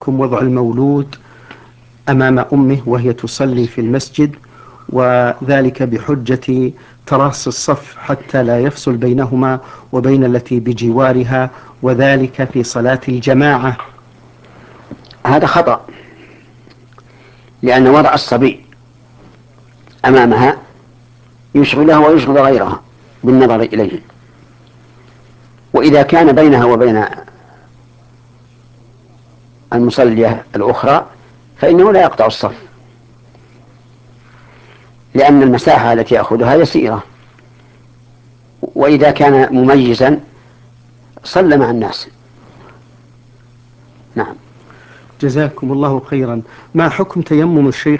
وضع المولود أمام أمه وهي تصلي في المسجد، وذلك بحجة تراص الصف حتى لا يفصل بينهما وبين التي بجوارها، وذلك في صلاة الجماعة. هذا خطأ، لأن وضع الصبي أمامها يشغلها ويشغل غيرها بالنظر إليه، وإذا كان بينها وبين المصلية الأخرى فإنه لا يقطع الصف، لأن المساحة التي يأخذها يسيرة، وإذا كان مميزا صلى مع الناس. نعم. جزاكم الله خيرا. ما حكم تيمم الشيخ